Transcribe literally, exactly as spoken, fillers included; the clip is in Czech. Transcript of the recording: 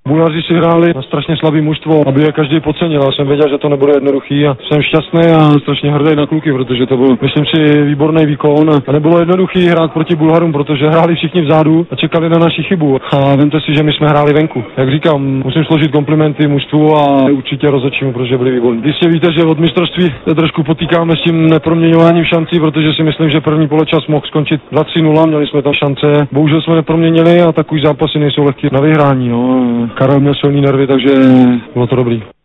Bulhaři si hráli na strašně slabý mužstvo, aby je každý podcenil. Já jsem věděl, že to nebude jednoduchý a jsem šťastný a strašně hrdý na kluky, protože to byl, myslím si, výborný výkon a nebylo jednoduchý hrát proti Bulharům, protože hráli všichni vzadu a čekali na naši chybu. A vemte si, že my jsme hráli venku. Jak říkám, musím složit komplimenty mužstvu a určitě rozhodčímu, protože byli výborní. Jistě víte, že od mistrovství se trošku potýkáme s tím neproměňováním šancí, protože si myslím, že první poločas mohl skončit dva tři nula, měli jsme tam šance. Bohužel jsme neproměnili a takový zápasy nejsou lehké na vyhrání. No. Karel měl silný nervy, takže bylo to dobrý.